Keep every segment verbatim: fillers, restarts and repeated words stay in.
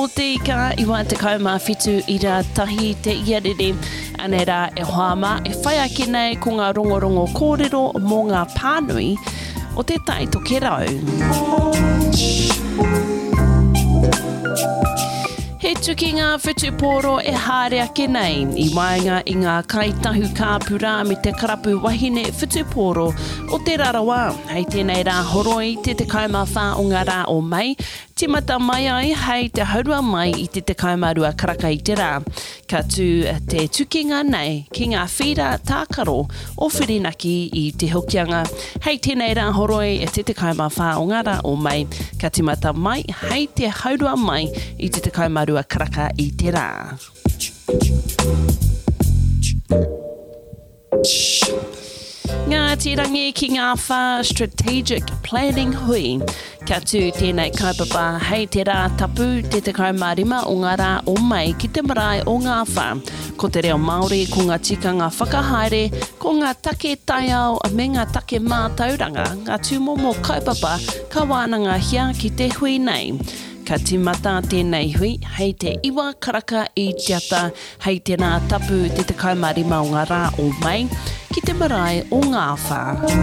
te ika i wā te kaumā whitu i rā tahi te iarere. Ane rā e hoama e whai ake nei ko ngā rongorongo kōrero mō ngā pānui o te tai toke rau. He tuki ngā whitu pōro e haere ake nei, i waenga i ngā kaitahu kāpura me te karapu wahine whitu pōro o te Rarawa. Hei tēnei rā horoi te te kaumā whā o ngā rā o mai, te mata mai ai hei te haurua mai i te te kaumarua karaka i te rā. Ka tū te tukinga nei ki ngā whira tākaro o whirinaki i te hokianga. Hei tēnei rā horoi e te te kaumā whā o ngā rā o mai, ka te mata mai hei te haurua mai i te te kaumarua karaka i te rā. Ngā tirangi ki ngā whā strategic planning hui. Ka tū tēnei kaupapa hei te rā tapu te te kaumārima o ngā rā o mai ki te marae o ngā whā. Ko te reo Māori, ko ngā tikanga whakahaere, ko ngā take taiao me ngā take mātauranga, ngā tūmomo kaupapa ka wānanga hia ki te hui nei. Ka timata tēnei hui, hei te iwa karaka i tiata, hei te rā tapu te te kaumārima o ngā rā o mai, ki te marae o ngā whā.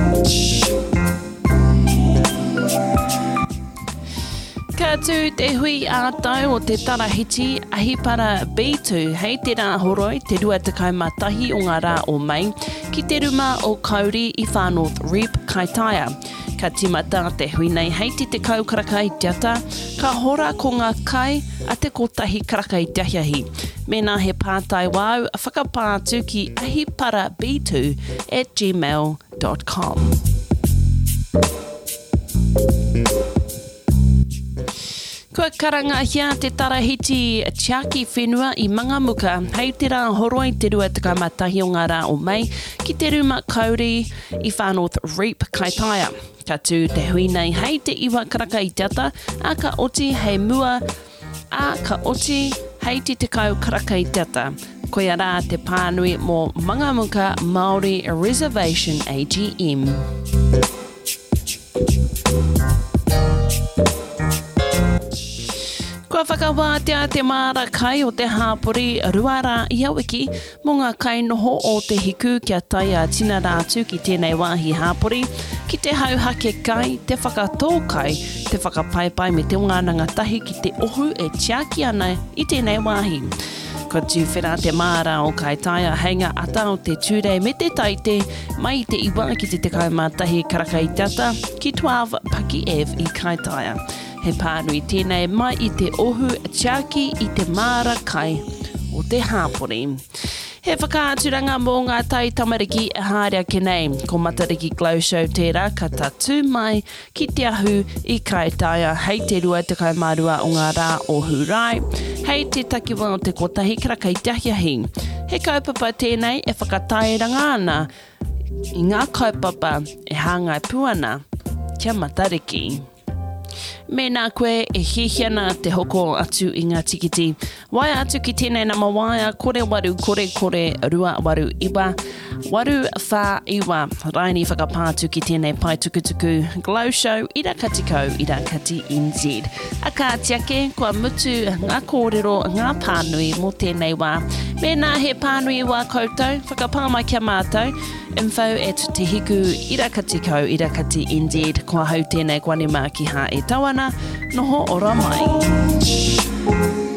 Ka tū te hui ātau o te tarahiti ahipara B two, hei te rā horoi te rua te kaumatahi o ngā rā o mai, ki te ruma o Kauri i Far North Reap Kaitaia. Ka timata te hui nei hei te te kau karaka i tiata, ka hora ko ngā kai a te kotahi karaka i tiahiahi. Mēnā he pātai wau a whakapātu ki ahipara B two at gmail dot com. Kua karanga hia te tarahiti tiaki whenua i Mangamuka, hei te rā horoi te rua te kaumatahi o ngā rā o mai, ki te ruma Kauri i Far North Reap Kaitaia. Ka tū te hui nei hei te iwa karaka i tiata, a ka oti hei mua, a ka oti hei te te kau karaka i tiata. Koia rā te pānui mō Mangamuka Māori Reservation A G M. Kua whakawātea te māra kai o te hāpori ruara i awiki mō ngā kai noho o te hiku kia tai a tina rātu ki tēnei wāhi hāpori, ki te hauhake kai, te whakatō kai, te whakapaipai me te ngānanga tahi ki te ohu e tiaki ana i tēnei wāhi. Ko tū whera te māra o Kaitaia heinga ata o te tūrei me te taite mai te iwa ki te te kaumātahi karaka i tata ki twelve Paki Ave i Kaitaia. He pānui tēnei mai i te ohu tiaki i te māra kai o te hāpori. He whakaaturanga mō ngā tai tamariki e haere ake nei. Ko Matariki Glow Show tērā ka tatu mai ki te ahu i Kaitaia hei te rua te kaumārua o ngā rā o Hurai. Hei te takiwa o te kotahi karaka i tiahiahi. He kaupapa tēnei e whakatairanga ana i ngā kaupapa e hāngai puana kia Matariki. Mēnā koe e hihiana te hoko atu i ngā tikiti. Wai atu ki tēnei nama waia, kore waru, kore kore, rua waru iwa, waru whā iwa. Raini whakapātu ki tēnei pai tukutuku Glow Show, ira kati kau, ira kati N Z. A ka tiake, kua mutu ngā kōrero, ngā pānui mō tēnei wā. Mēnā he pānui wā koutou, whakapāmai kia mātou. Info at te hiku irakati kau irakati N Z. Kua hau tēnei kwanima ki ha e tawana, noho ora mai.